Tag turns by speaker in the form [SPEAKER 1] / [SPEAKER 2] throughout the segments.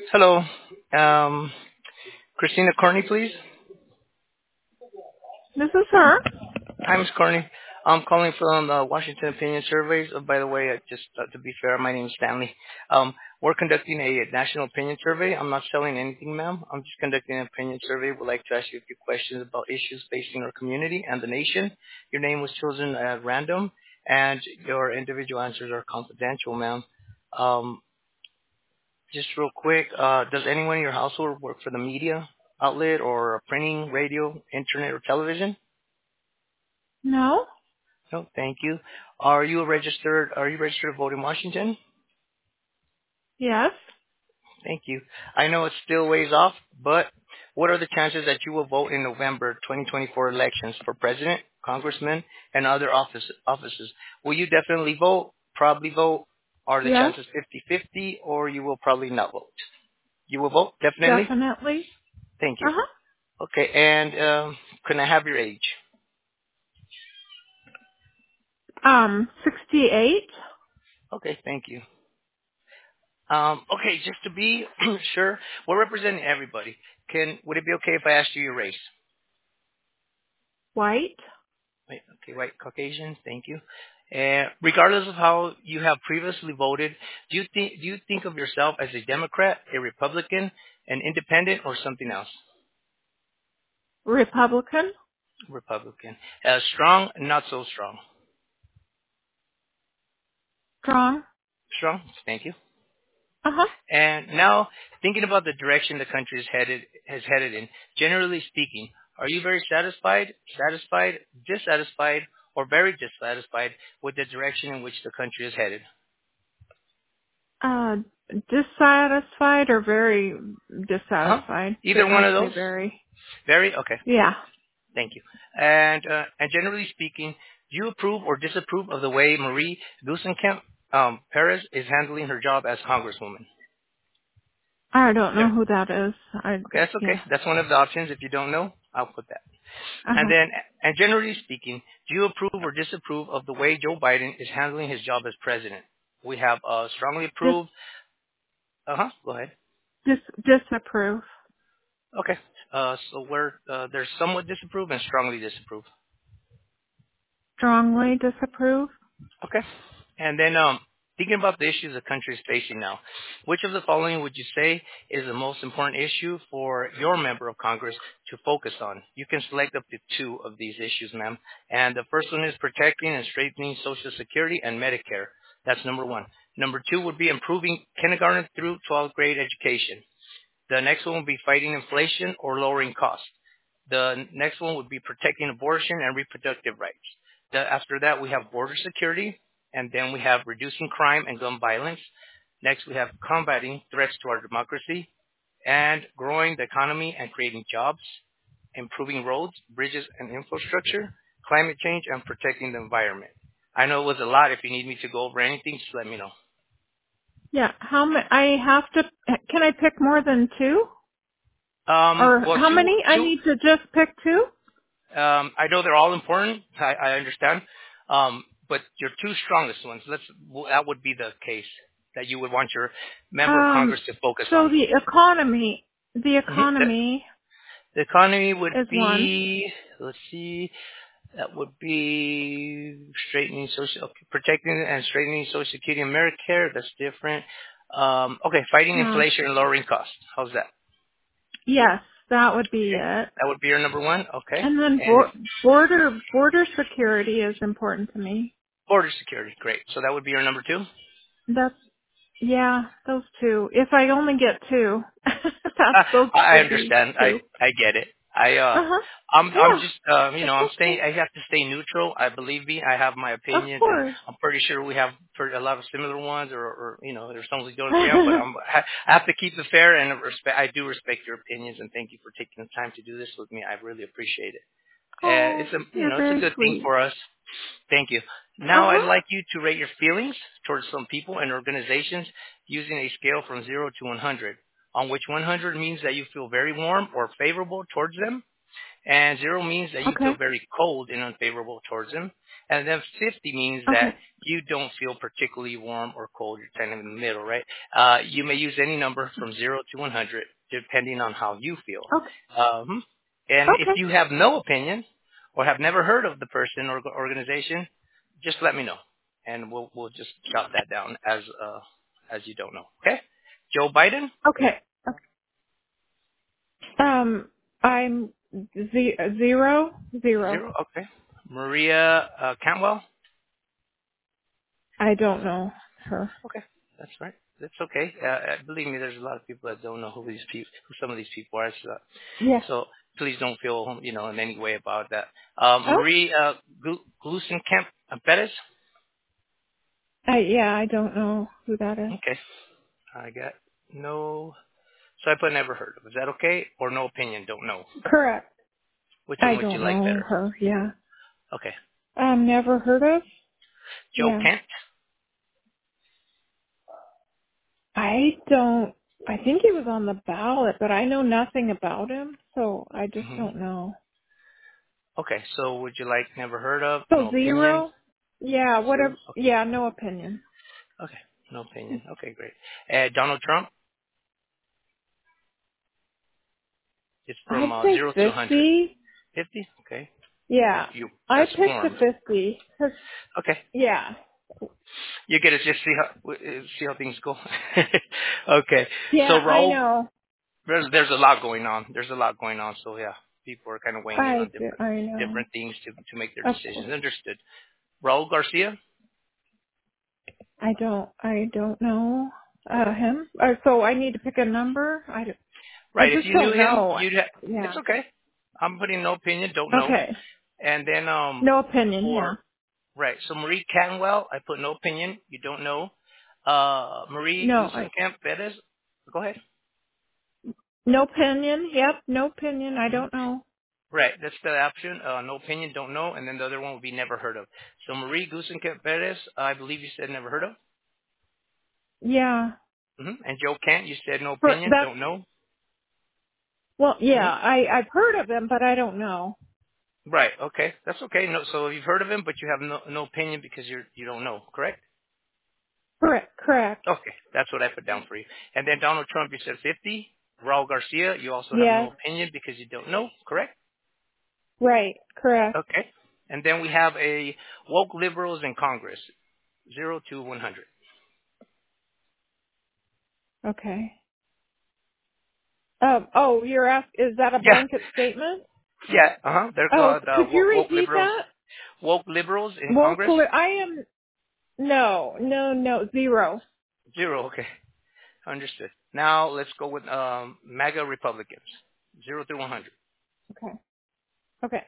[SPEAKER 1] Hello. Um, Christina Corney, please.
[SPEAKER 2] This is her.
[SPEAKER 1] Hi, Ms. Corney. I'm calling from Washington Opinion Surveys. By the way, just to be fair, my name is Stanley. We're conducting a national opinion survey. I'm not selling anything, ma'am. I'm just conducting an opinion survey. We'd like to ask you a few questions about issues facing our community and the nation. Your name was chosen at random, and your individual answers are confidential, ma'am. Um, just real quick, does anyone in your household work for the media outlet or printing, radio, internet, or television?
[SPEAKER 2] No?
[SPEAKER 1] No, thank you. Are you registered to vote in Washington?
[SPEAKER 2] Yes?
[SPEAKER 1] Thank you. I know it's still ways off, but what are the chances that you will vote in November 2024 elections for president, congressman, and other offices? Will you definitely vote, probably vote? Are the
[SPEAKER 2] Yes?
[SPEAKER 1] chances 50-50, or you will probably not vote? You will vote, definitely?
[SPEAKER 2] Definitely.
[SPEAKER 1] Thank you.
[SPEAKER 2] Uh-huh.
[SPEAKER 1] Okay, and can I have your age?
[SPEAKER 2] 68?
[SPEAKER 1] Okay, thank you. Okay, just to be sure, we're representing everybody. Would it be okay if I asked you your race?
[SPEAKER 2] White?
[SPEAKER 1] Wait, okay, white, Caucasian, thank you. Regardless of how you have previously voted, do you think of yourself as a Democrat, a Republican, an Independent, or something else?
[SPEAKER 2] Republican?
[SPEAKER 1] Republican. Strong, not so strong.
[SPEAKER 2] Strong?
[SPEAKER 1] Strong, thank you.
[SPEAKER 2] Uh-huh.
[SPEAKER 1] And now, thinking about the direction the country is headed in, generally speaking, are you very satisfied, dissatisfied, or very dissatisfied with the direction in which the country is headed?
[SPEAKER 2] Uh, dissatisfied or very
[SPEAKER 1] Uh-huh.
[SPEAKER 2] dissatisfied?
[SPEAKER 1] Either one
[SPEAKER 2] I'd
[SPEAKER 1] of
[SPEAKER 2] say
[SPEAKER 1] those?
[SPEAKER 2] very.
[SPEAKER 1] Very? Okay.
[SPEAKER 2] Yeah.
[SPEAKER 1] Thank you. And generally speaking, do you approve or disapprove of the way Marie Gluesenkamp Perez is handling her job as Congresswoman?
[SPEAKER 2] I don't know
[SPEAKER 1] Gen-
[SPEAKER 2] who that is.
[SPEAKER 1] Okay, that's
[SPEAKER 2] Yeah.
[SPEAKER 1] okay. That's one of the options. If you don't know, I'll put that. And
[SPEAKER 2] Uh-huh.
[SPEAKER 1] then, and generally speaking, do you approve or disapprove of the way Joe Biden is handling his job as president? We have strongly
[SPEAKER 2] Dis,
[SPEAKER 1] approved. Go ahead.
[SPEAKER 2] disapprove.
[SPEAKER 1] Okay. So there's somewhat disapprove and strongly disapprove.
[SPEAKER 2] Strongly disapprove.
[SPEAKER 1] Okay. And then thinking about the issues the country is facing now, which of the following would you say is the most important issue for your member of Congress to focus on? You can select up to two of these issues, ma'am. And the first one is protecting and strengthening Social Security and Medicare. That's number one. Number two would be improving kindergarten through 12th grade education. The next one would be fighting inflation or lowering costs. The next one would be protecting abortion and reproductive rights. After that, we have border security, and then we have reducing crime and gun violence. Next, we have combating threats to our democracy and growing the economy and creating jobs, improving roads, bridges, and infrastructure, climate change, and protecting the environment. I know it was a lot. If you need me to go over anything, just let me know.
[SPEAKER 2] Yeah. How many, I have to, can I pick more than two? Or
[SPEAKER 1] Well,
[SPEAKER 2] how
[SPEAKER 1] two,
[SPEAKER 2] many? I
[SPEAKER 1] two.
[SPEAKER 2] need to just pick two?
[SPEAKER 1] I know they're all important. I understand. But your two strongest ones, that would be the case that you would want your member of
[SPEAKER 2] Um,
[SPEAKER 1] Congress to focus
[SPEAKER 2] so
[SPEAKER 1] on.
[SPEAKER 2] the
[SPEAKER 1] hmm The,
[SPEAKER 2] economy
[SPEAKER 1] the economy would
[SPEAKER 2] is one.
[SPEAKER 1] be, let's see, that would be protecting and straightening Social Security and Medicare. That's different. Okay, fighting
[SPEAKER 2] No.
[SPEAKER 1] inflation and lowering costs. How's that?
[SPEAKER 2] Yes, that would be
[SPEAKER 1] Okay,
[SPEAKER 2] it.
[SPEAKER 1] that would be your number one. Okay,
[SPEAKER 2] And then
[SPEAKER 1] and
[SPEAKER 2] border security is important to me.
[SPEAKER 1] border security. Great. So that would be your number two.
[SPEAKER 2] That's yeah, those two. If I only get two,
[SPEAKER 1] I
[SPEAKER 2] those
[SPEAKER 1] I
[SPEAKER 2] would be
[SPEAKER 1] understand. I
[SPEAKER 2] two.
[SPEAKER 1] I get it.
[SPEAKER 2] Uh huh.
[SPEAKER 1] I'm
[SPEAKER 2] Yeah,
[SPEAKER 1] just
[SPEAKER 2] that's
[SPEAKER 1] I'm staying.
[SPEAKER 2] okay.
[SPEAKER 1] I have to stay neutral. I believe me. I have my
[SPEAKER 2] Of
[SPEAKER 1] opinions, and
[SPEAKER 2] course.
[SPEAKER 1] I'm pretty sure we have a lot of similar ones, or there's some we don't agree on. But I have to keep it fair and respect. I do respect your opinions, and thank you for taking the time to do this with me. I really appreciate it.
[SPEAKER 2] Oh, you're
[SPEAKER 1] It's a
[SPEAKER 2] very
[SPEAKER 1] good thing
[SPEAKER 2] sweet.
[SPEAKER 1] for us. Thank you.
[SPEAKER 2] Uh
[SPEAKER 1] Now I'd
[SPEAKER 2] huh.
[SPEAKER 1] like you to rate your feelings towards some people and organizations using a scale from 0 to 100, on which 100 means that you feel very warm or favorable towards them, and 0 means that you
[SPEAKER 2] Okay.
[SPEAKER 1] feel very cold and unfavorable towards them. And then 50 means that
[SPEAKER 2] Okay.
[SPEAKER 1] you don't feel particularly warm or cold. You're kind of in the middle, right? You may use any number from 0 to 100, depending on how you feel.
[SPEAKER 2] Okay.
[SPEAKER 1] And if
[SPEAKER 2] Okay.
[SPEAKER 1] you have no opinion or have never heard of the person or organization, just let me know, and we'll just jot that down as you don't know. Okay? Joe Biden?
[SPEAKER 2] Okay. I'm zero.
[SPEAKER 1] Zero. Okay. Maria Cantwell?
[SPEAKER 2] I don't know her.
[SPEAKER 1] Okay, that's right. That's okay. Believe me, there's a lot of people that don't know who some of these people are.
[SPEAKER 2] Yeah.
[SPEAKER 1] So please don't feel, in any way about that.
[SPEAKER 2] Oh.
[SPEAKER 1] Marie Glusenkamp Perez.
[SPEAKER 2] Yeah, I don't know who that is.
[SPEAKER 1] Okay, I got no. So I put never heard of. Is that okay? Or no opinion, don't know.
[SPEAKER 2] Correct.
[SPEAKER 1] Which
[SPEAKER 2] I
[SPEAKER 1] one would you
[SPEAKER 2] don't
[SPEAKER 1] like
[SPEAKER 2] know
[SPEAKER 1] better?
[SPEAKER 2] her. Yeah.
[SPEAKER 1] Okay.
[SPEAKER 2] Never heard of.
[SPEAKER 1] Joe
[SPEAKER 2] Yeah.
[SPEAKER 1] Kent.
[SPEAKER 2] I don't. I think he was on the ballot, but I know nothing about him, so I just
[SPEAKER 1] Hmm.
[SPEAKER 2] don't know.
[SPEAKER 1] Okay. So would you like never heard of?
[SPEAKER 2] So
[SPEAKER 1] No opinion.
[SPEAKER 2] zero. Yeah.
[SPEAKER 1] Zero.
[SPEAKER 2] Whatever. Yeah. No opinion.
[SPEAKER 1] Okay. No opinion. Okay, great. Donald Trump. It's from
[SPEAKER 2] I'd say
[SPEAKER 1] 0 to 100.
[SPEAKER 2] 50.
[SPEAKER 1] 50? Okay.
[SPEAKER 2] Yeah. I
[SPEAKER 1] That's
[SPEAKER 2] picked the
[SPEAKER 1] warm.
[SPEAKER 2] 50. 'Cause,
[SPEAKER 1] Okay.
[SPEAKER 2] yeah.
[SPEAKER 1] You get to just see how things go. Okay.
[SPEAKER 2] Yeah.
[SPEAKER 1] So
[SPEAKER 2] I
[SPEAKER 1] Raul,
[SPEAKER 2] know.
[SPEAKER 1] there's a lot going on. There's a lot going on. So yeah, people are kind of weighing in on
[SPEAKER 2] I know.
[SPEAKER 1] different things to make their
[SPEAKER 2] Of
[SPEAKER 1] decisions.
[SPEAKER 2] course.
[SPEAKER 1] Understood. Raul Garcia.
[SPEAKER 2] I don't know him. So I need to pick a number. I
[SPEAKER 1] Right. If
[SPEAKER 2] just
[SPEAKER 1] you knew
[SPEAKER 2] don't
[SPEAKER 1] him,
[SPEAKER 2] know.
[SPEAKER 1] you'd
[SPEAKER 2] Yeah.
[SPEAKER 1] it's okay. I'm putting no opinion, don't know.
[SPEAKER 2] Okay.
[SPEAKER 1] And then
[SPEAKER 2] No opinion. Yeah.
[SPEAKER 1] for right. So Marie Canwell, I put no opinion, you don't know. Marie
[SPEAKER 2] No.
[SPEAKER 1] Gusenkamp Perez. Go ahead.
[SPEAKER 2] No opinion. Yep. No opinion. I
[SPEAKER 1] Mhm.
[SPEAKER 2] don't know.
[SPEAKER 1] Right, that's the option. No opinion, don't know, and then the other one would be never heard of. So Marie Gusenkamp Perez, I believe you said never heard of.
[SPEAKER 2] Yeah.
[SPEAKER 1] And Joe Kent, you said no
[SPEAKER 2] For
[SPEAKER 1] opinion,
[SPEAKER 2] that's
[SPEAKER 1] don't know.
[SPEAKER 2] well.
[SPEAKER 1] hmm
[SPEAKER 2] Yeah. I've heard of him, but I don't know.
[SPEAKER 1] Right, okay, that's okay. No, so you've heard of him, but you have no opinion because you don't know, correct?
[SPEAKER 2] Correct. Correct.
[SPEAKER 1] Okay, that's what I put down for you. And then Donald Trump, you said 50. Raul Garcia, you also have no
[SPEAKER 2] Yes.
[SPEAKER 1] opinion because you don't know, correct?
[SPEAKER 2] Right. Correct.
[SPEAKER 1] Okay. And then we have a woke liberals in Congress, 0 to 100.
[SPEAKER 2] Okay. You're Is that a
[SPEAKER 1] Yeah,
[SPEAKER 2] blanket statement?
[SPEAKER 1] yeah, uh-huh. They're
[SPEAKER 2] Oh,
[SPEAKER 1] called
[SPEAKER 2] could you
[SPEAKER 1] woke
[SPEAKER 2] repeat
[SPEAKER 1] liberals.
[SPEAKER 2] that?
[SPEAKER 1] Woke liberals in
[SPEAKER 2] Well,
[SPEAKER 1] Congress?
[SPEAKER 2] I am no, zero.
[SPEAKER 1] 0, okay. Understood. Now let's go with MAGA Republicans, 0 through 100.
[SPEAKER 2] Okay. Okay.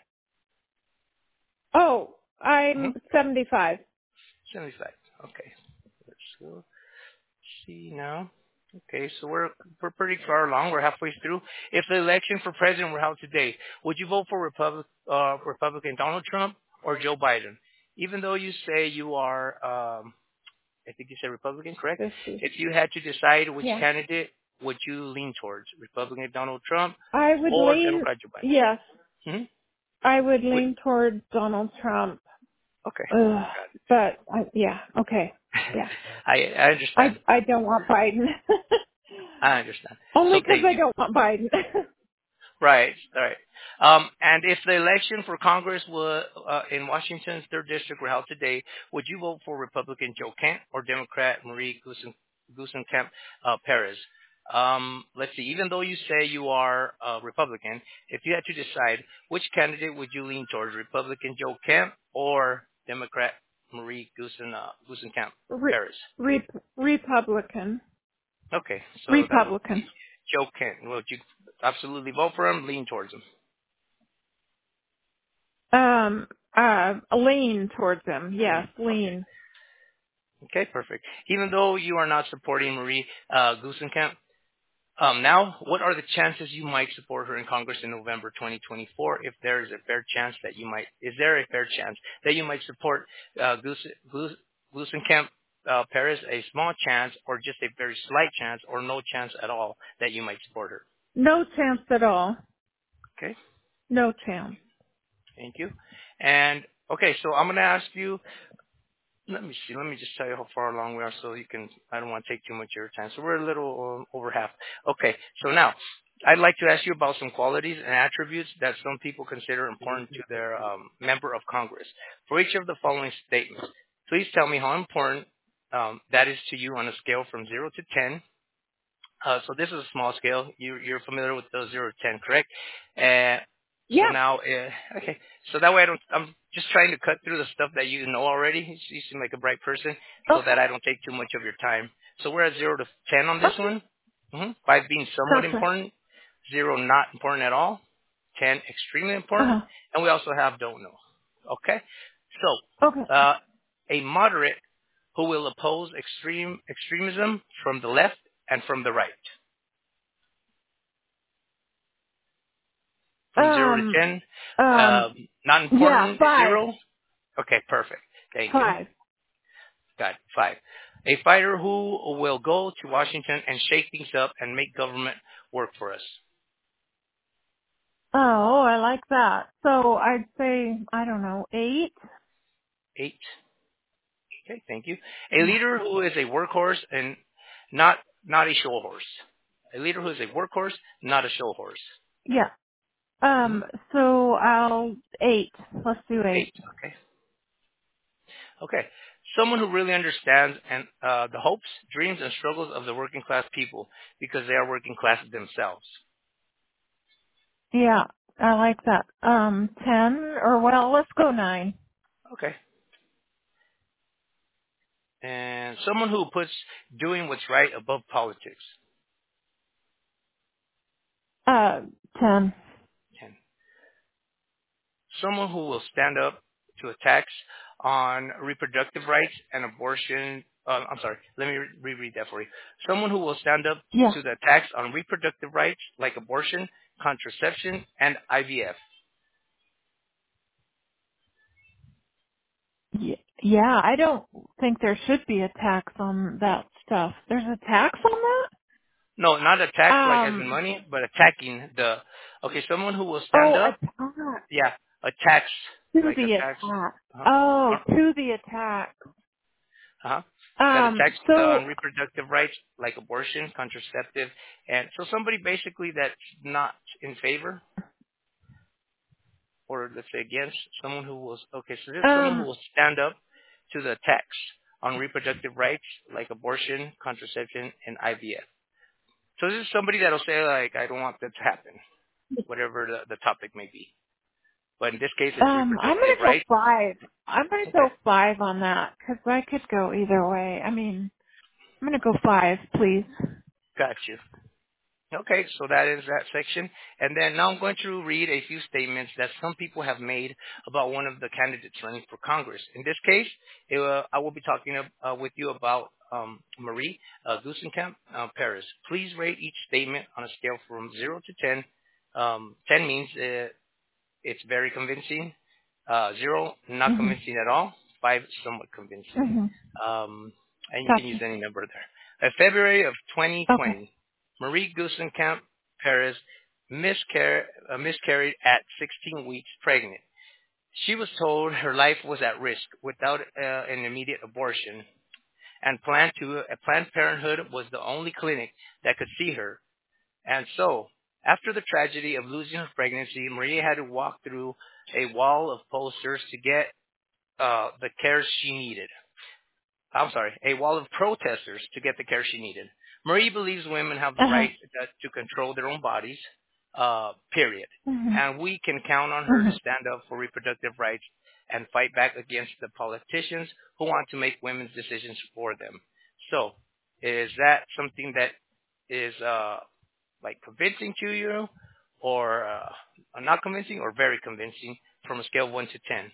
[SPEAKER 2] Oh,
[SPEAKER 1] Mm-hmm.
[SPEAKER 2] I'm 75.
[SPEAKER 1] 75. Okay. Let's go see now. Okay, so we're pretty far along. We're halfway through. If the election for president were held today, would you vote for Republican Donald Trump or Joe Biden? Even though you say you are I think you said Republican, correct?
[SPEAKER 2] 50.
[SPEAKER 1] If you had to decide which
[SPEAKER 2] Yeah.
[SPEAKER 1] candidate would you lean towards, Republican Donald Trump
[SPEAKER 2] I would
[SPEAKER 1] or
[SPEAKER 2] lean,
[SPEAKER 1] Democrat Joe Biden?
[SPEAKER 2] yes,
[SPEAKER 1] Hmm.
[SPEAKER 2] I would
[SPEAKER 1] Would,
[SPEAKER 2] lean toward Donald Trump.
[SPEAKER 1] okay.
[SPEAKER 2] Ugh,
[SPEAKER 1] Got
[SPEAKER 2] but yeah, okay.
[SPEAKER 1] it.
[SPEAKER 2] Yeah.
[SPEAKER 1] I understand.
[SPEAKER 2] I don't want Biden.
[SPEAKER 1] I understand.
[SPEAKER 2] Only
[SPEAKER 1] So
[SPEAKER 2] because
[SPEAKER 1] thank
[SPEAKER 2] I
[SPEAKER 1] you.
[SPEAKER 2] don't want Biden.
[SPEAKER 1] Right. All right. And if the election for Congress in Washington's 3rd District were held today, would you vote for Republican Joe Kent or Democrat Marie Gusenkamp Perez? Let's see. Even though you say you are Republican, if you had to decide which candidate would you lean towards, Republican Joe Kent or Democrat Marie Gusenkamp
[SPEAKER 2] Re-
[SPEAKER 1] Perez?
[SPEAKER 2] Republican.
[SPEAKER 1] Okay. So that would be
[SPEAKER 2] Republican.
[SPEAKER 1] Joe Kent. Would you absolutely vote for him, lean towards him?
[SPEAKER 2] Lean towards him. Yes,
[SPEAKER 1] Okay.
[SPEAKER 2] lean.
[SPEAKER 1] Okay, perfect. Even though you are not supporting Marie Gusenkamp, now, what are the chances you might support her in Congress in November 2024? If there is a fair chance that you might, is there a fair chance that you might support Gusenkamp Perez? A small chance, or just a very slight chance, or no chance at all that you might support her?
[SPEAKER 2] No chance at all.
[SPEAKER 1] Okay,
[SPEAKER 2] No chance.
[SPEAKER 1] thank you. And Okay, so I'm going to ask you, let me see, let me just tell you how far along we are so you can, I don't want to take too much of your time. So we're a little over half. Okay, so now, I'd like to ask you about some qualities and attributes that some people consider important to their member of Congress. For each of the following statements, please tell me how important that is to you on a scale from 0 to 10. So this is a small scale. You're familiar with the 0 to 10, correct? So
[SPEAKER 2] Yeah.
[SPEAKER 1] now, okay. So that way I'm just trying to cut through the stuff that you know already. You seem like a bright person, so
[SPEAKER 2] Okay.
[SPEAKER 1] that I don't take too much of your time. So we're at 0 to 10 on this
[SPEAKER 2] Okay.
[SPEAKER 1] one. 5 being somewhat
[SPEAKER 2] Perfect.
[SPEAKER 1] important, 0 not important at all, 10 extremely important,
[SPEAKER 2] Uh-huh.
[SPEAKER 1] and we also have don't know. Okay?
[SPEAKER 2] Okay.
[SPEAKER 1] So, a moderate who will oppose extremism from the left and from the right. From 0 to
[SPEAKER 2] Um,
[SPEAKER 1] 10,
[SPEAKER 2] um,
[SPEAKER 1] not
[SPEAKER 2] yeah,
[SPEAKER 1] important,
[SPEAKER 2] 5.
[SPEAKER 1] 0. Okay, perfect. Thank you.
[SPEAKER 2] 5.
[SPEAKER 1] Got it. 5. A fighter who will go to Washington and shake things up and make government work for us.
[SPEAKER 2] Oh, I like that. So I'd say, I don't know, 8?
[SPEAKER 1] 8. Okay, thank you. A leader who is a workhorse and not a show horse. A leader who is a workhorse, not a show horse.
[SPEAKER 2] Yeah.
[SPEAKER 1] Hmm?
[SPEAKER 2] So I'll 8. Let's do
[SPEAKER 1] 8.
[SPEAKER 2] 8.
[SPEAKER 1] Okay. Okay. Someone who really understands and the hopes, dreams, and struggles of the working class people because they are working class themselves.
[SPEAKER 2] Yeah, I like that. 10 or well, let's go 9.
[SPEAKER 1] Okay. And someone who puts doing what's right above politics.
[SPEAKER 2] 10.
[SPEAKER 1] 10. Someone who will stand up to attacks on reproductive rights and abortion. I'm sorry, let me reread that for you. Someone who will stand up
[SPEAKER 2] Yeah.
[SPEAKER 1] to the attacks on reproductive rights like abortion, contraception, and IVF.
[SPEAKER 2] Yeah, I don't think there should be a tax on that stuff. There's a tax on
[SPEAKER 1] No, not
[SPEAKER 2] that?
[SPEAKER 1] attacks like as in money, but attacking the. Okay, someone who will stand
[SPEAKER 2] Oh, a
[SPEAKER 1] up.
[SPEAKER 2] tax.
[SPEAKER 1] Yeah, attacks
[SPEAKER 2] To
[SPEAKER 1] like
[SPEAKER 2] the
[SPEAKER 1] attacks.
[SPEAKER 2] attack.
[SPEAKER 1] Uh-huh.
[SPEAKER 2] Oh,
[SPEAKER 1] Uh-huh.
[SPEAKER 2] to the attack.
[SPEAKER 1] Uh-huh. That attacks
[SPEAKER 2] So,
[SPEAKER 1] on reproductive rights like abortion, contraceptive, and so somebody basically that's not in favor or let's say against someone who will. Okay, so this is someone who will stand up to the attacks on reproductive rights like abortion, contraception, and IVF. So this is somebody that'll say like, I don't want that to happen, whatever the topic may be. But in this case, it's
[SPEAKER 2] I'm
[SPEAKER 1] reproductive
[SPEAKER 2] gonna go
[SPEAKER 1] rights.
[SPEAKER 2] 5. I'm gonna
[SPEAKER 1] Okay,
[SPEAKER 2] go 5 on that, because I could go either way. I mean, I'm gonna go 5, please.
[SPEAKER 1] got you. Okay, so that is that section. And then now I'm going to read a few statements that some people have made about one of the candidates running for Congress. In this case, I will be talking with you about Marie Gluesenkamp Perez. Please rate each statement on a scale from 0 to 10. 10 means it's very convincing. 0, not
[SPEAKER 2] Mhm.
[SPEAKER 1] convincing at all. 5, somewhat convincing.
[SPEAKER 2] Mhm.
[SPEAKER 1] And you can use
[SPEAKER 2] Gotcha.
[SPEAKER 1] any number there. February of
[SPEAKER 2] Okay.
[SPEAKER 1] 2020, Marie Gluesenkamp Perez miscarried at 16 weeks pregnant. She was told her life was at risk without an immediate abortion, and Planned Parenthood was the only clinic that could see her. And so, after the tragedy of losing her pregnancy, Maria had to walk through a wall of posters to get the care she needed. I'm sorry, a wall of protesters to get the care she needed. Marie believes women have the
[SPEAKER 2] Uh-huh.
[SPEAKER 1] right to control their own bodies, period.
[SPEAKER 2] Mhm.
[SPEAKER 1] And we can count on her to
[SPEAKER 2] Mhm.
[SPEAKER 1] stand up for reproductive rights and fight back against the politicians who want to make women's decisions for them. So, is that something that is like convincing to you, or not convincing, or very convincing from a scale of 1 to 10?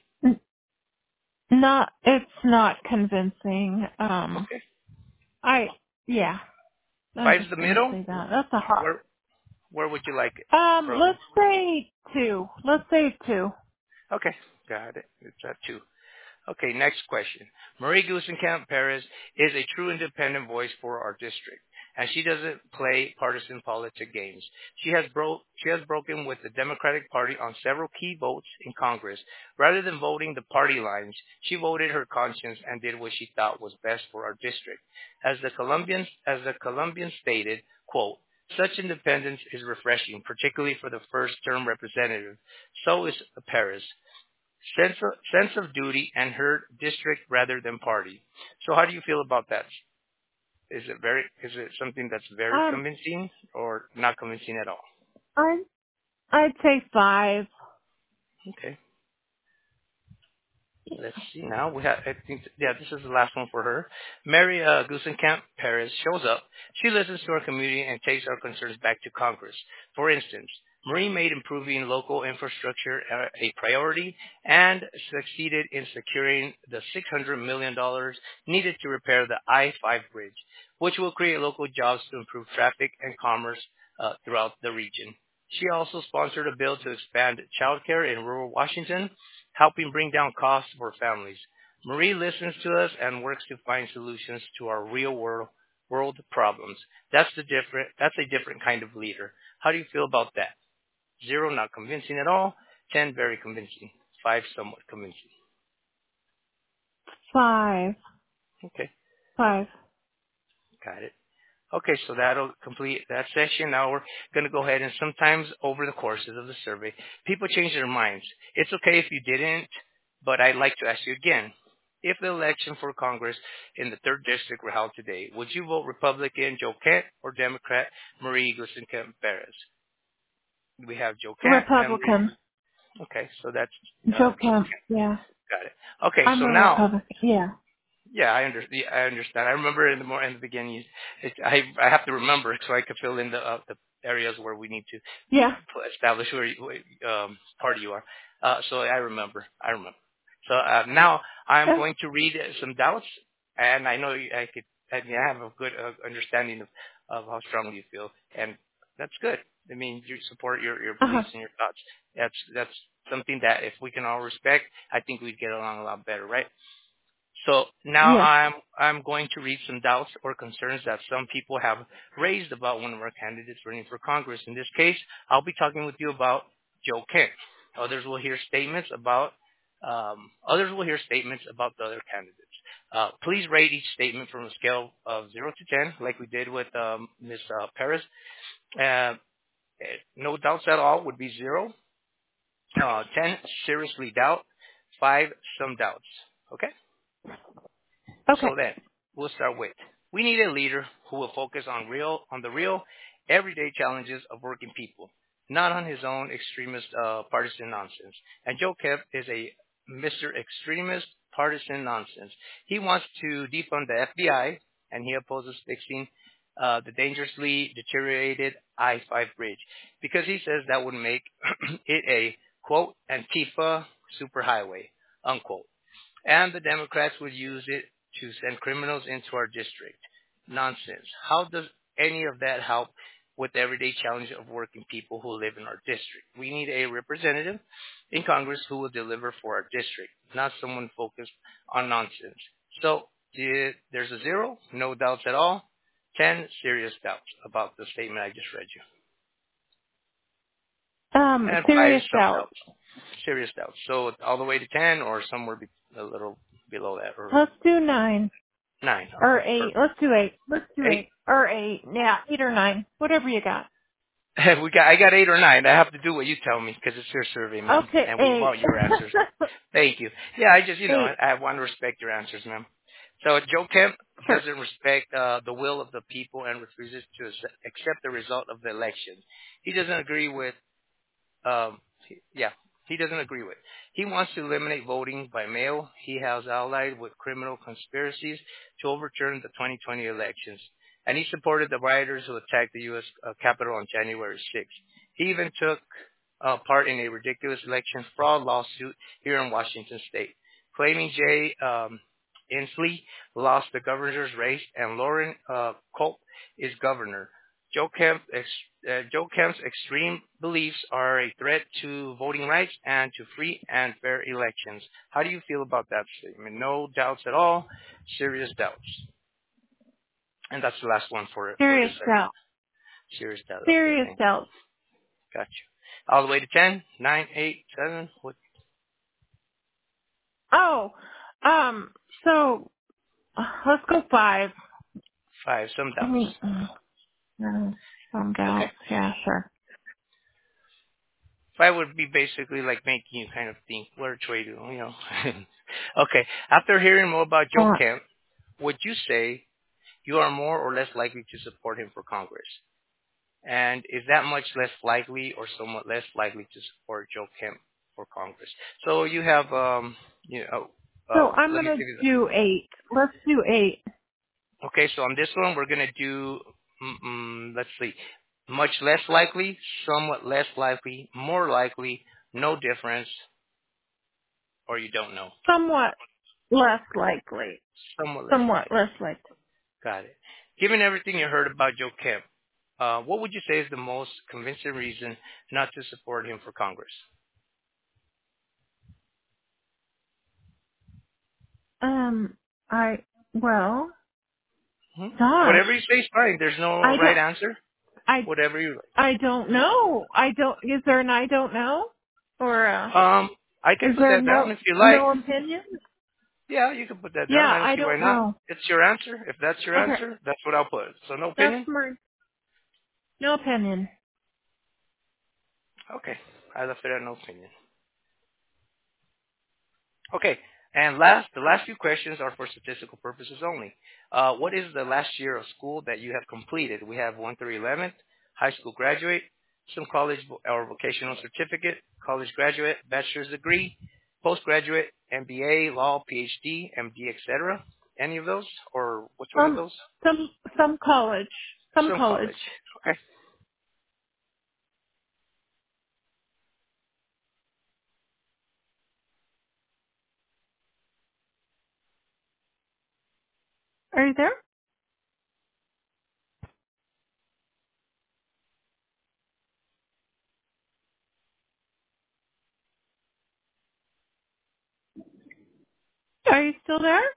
[SPEAKER 2] It's not convincing.
[SPEAKER 1] Okay.
[SPEAKER 2] Yeah, I'm
[SPEAKER 1] 5's
[SPEAKER 2] just
[SPEAKER 1] the
[SPEAKER 2] gonna
[SPEAKER 1] middle.
[SPEAKER 2] say that. That's a hard.
[SPEAKER 1] Where would you like it? From?
[SPEAKER 2] Let's say 2. Let's say 2.
[SPEAKER 1] Okay, got it. It's at 2. Okay, next question. Marie Gluesenkamp Perez is a true independent voice for our district, and she doesn't play partisan politic games. She has broken with the Democratic Party on several key votes in Congress. Rather than voting the party lines, she voted her conscience and did what she thought was best for our district. As the Colombian stated, quote, such independence is refreshing, particularly for the first-term representative. So is Perez. Sense of duty and her district rather than party. So how do you feel about that? Is it something that's very convincing or not convincing at all?
[SPEAKER 2] I'd say 5.
[SPEAKER 1] Okay. Let's see now. I think, this is the last one for her. Mary Gusenkamp Perez shows up. She listens to our community and takes our concerns back to Congress. For instance, Marie made improving local infrastructure a priority and succeeded in securing the $600 million needed to repair the I-5 bridge, which will create local jobs to improve traffic and commerce throughout the region. She also sponsored a bill to expand childcare in rural Washington, helping bring down costs for families. Marie listens to us and works to find solutions to our real world problems. That's a different kind of leader. How do you feel about that? 0, not convincing at all. 10, very convincing. 5, somewhat convincing.
[SPEAKER 2] 5.
[SPEAKER 1] Okay.
[SPEAKER 2] 5.
[SPEAKER 1] Got it. Okay, so that'll complete that section. Now we're going to go ahead and sometimes over the courses of the survey, people change their minds. It's okay if you didn't, but I'd like to ask you again. If the election for Congress in the 3rd District were held today, would you vote Republican Joe Kent or Democrat Marie Gusenkamp Perez? We have Joe Kent
[SPEAKER 2] Republican.
[SPEAKER 1] and Marie. Okay, so that's
[SPEAKER 2] Joe Kent, yeah.
[SPEAKER 1] Got it. Okay,
[SPEAKER 2] I'm
[SPEAKER 1] so
[SPEAKER 2] a
[SPEAKER 1] now.
[SPEAKER 2] Republican, yeah.
[SPEAKER 1] Yeah, I understand. I remember in the beginning, I have to remember so I could fill in the areas where we need to establish where party you are. So I remember. So now I'm going to read some doubts, and I know I have a good understanding of how strongly you feel, and that's good. I mean, you support your beliefs and your thoughts. That's something that if we can all respect, I think we'd get along a lot better, right? So now I'm going to read some doubts or concerns that some people have raised about one of our candidates running for Congress. In this case, I'll be talking with you about Joe Kent. Others will hear statements about the other candidates. Please rate each statement from a scale of 0 to 10, like we did with Ms. Perez. No doubts at all would be 0. 10, seriously doubt. 5, some doubts. Okay? So then, we'll start with, we need a leader who will focus on the real, everyday challenges of working people, not on his own extremist partisan nonsense. And Joe Kemp is a Mr. Extremist partisan nonsense. He wants to defund the FBI, and he opposes fixing the dangerously deteriorated I-5 bridge because he says that would make it a, quote, Antifa superhighway, unquote. And the Democrats would use it to send criminals into our district. Nonsense. How does any of that help with the everyday challenge of working people who live in our district? We need a representative in Congress who will deliver for our district, not someone focused on nonsense. So there's a 0, no doubts at all. 10, serious doubts about the statement I just read you. And
[SPEAKER 2] Serious
[SPEAKER 1] 5,
[SPEAKER 2] doubts.
[SPEAKER 1] Serious doubts. So all the way to 10 or somewhere a little below that. Or
[SPEAKER 2] Let's do 9.
[SPEAKER 1] 9. Okay.
[SPEAKER 2] Or 8. Let's do 8. Let's do 8. Or 8. Yeah, 8 or 9. Whatever you got.
[SPEAKER 1] I got 8 or 9. I have to do what you tell me because it's your survey, ma'am.
[SPEAKER 2] Okay,
[SPEAKER 1] and we
[SPEAKER 2] 8.
[SPEAKER 1] want your answers. Thank you. Yeah, I just, I want to respect your answers, ma'am. So Joe Kemp doesn't respect the will of the people and refuses to accept the result of the election. He doesn't agree with, he doesn't agree with. He wants to eliminate voting by mail. He has allied with criminal conspiracies to overturn the 2020 elections. And he supported the rioters who attacked the U.S. Capitol on January 6th. He even took part in a ridiculous election fraud lawsuit here in Washington State, claiming Jay Inslee lost the governor's race and Lauren Culp is governor. Joe Kemp's extreme beliefs are a threat to voting rights and to free and fair elections. How do you feel about that statement? No doubts at all, serious doubts. And that's the last one for
[SPEAKER 2] Serious
[SPEAKER 1] this segment.
[SPEAKER 2] doubt.
[SPEAKER 1] Serious doubt. Okay,
[SPEAKER 2] Serious
[SPEAKER 1] thank you.
[SPEAKER 2] doubt.
[SPEAKER 1] Got you. All the way to 10, 9, 8, 7. What?
[SPEAKER 2] Oh, so let's go 5.
[SPEAKER 1] 5. Some doubts.
[SPEAKER 2] Some doubts.
[SPEAKER 1] Okay.
[SPEAKER 2] Yeah, sure.
[SPEAKER 1] 5 would be basically like making you kind of think, which way to, Okay. After hearing more about Joe Kemp, would you say you are more or less likely to support him for Congress? And is that much less likely or somewhat less likely to support Joe Kemp for Congress? So you have,
[SPEAKER 2] So I'm
[SPEAKER 1] let me
[SPEAKER 2] going
[SPEAKER 1] give
[SPEAKER 2] to
[SPEAKER 1] you
[SPEAKER 2] do 8. Let's do 8.
[SPEAKER 1] Okay, so on this one, we're going to do, let's see, much less likely, somewhat less likely, more likely, no difference, or you don't know.
[SPEAKER 2] Somewhat less likely.
[SPEAKER 1] Somewhat less
[SPEAKER 2] Somewhat
[SPEAKER 1] likely.
[SPEAKER 2] less likely.
[SPEAKER 1] Got it. Given everything you heard about Joe Kemp, what would you say is the most convincing reason not to support him for Congress?
[SPEAKER 2] Well,
[SPEAKER 1] Hmm?
[SPEAKER 2] gosh,
[SPEAKER 1] Whatever you say is fine. There's no
[SPEAKER 2] I
[SPEAKER 1] right
[SPEAKER 2] don't,
[SPEAKER 1] answer.
[SPEAKER 2] I,
[SPEAKER 1] Whatever you like.
[SPEAKER 2] I don't know. Is there an I don't know? Or,
[SPEAKER 1] I can
[SPEAKER 2] is
[SPEAKER 1] put
[SPEAKER 2] there
[SPEAKER 1] that down if you like.
[SPEAKER 2] no opinion?
[SPEAKER 1] Yeah, you can put that down.
[SPEAKER 2] Yeah,
[SPEAKER 1] I don't
[SPEAKER 2] I
[SPEAKER 1] see why
[SPEAKER 2] don't
[SPEAKER 1] not.
[SPEAKER 2] know.
[SPEAKER 1] It's your answer. If that's your
[SPEAKER 2] Okay,
[SPEAKER 1] answer, that's what I'll put. So no
[SPEAKER 2] that's
[SPEAKER 1] opinion?
[SPEAKER 2] my, no opinion.
[SPEAKER 1] Okay. I left it at no opinion. Okay. And the last few questions are for statistical purposes only. What is the last year of school that you have completed? We have 1 through 11th, high school graduate, some college or vocational certificate, college graduate, bachelor's degree, postgraduate, MBA, law, PhD, MD, etc. Any of those? Or which one of those?
[SPEAKER 2] Some college. Some
[SPEAKER 1] Some
[SPEAKER 2] college.
[SPEAKER 1] college. Okay.
[SPEAKER 2] Are you there? Are you still there?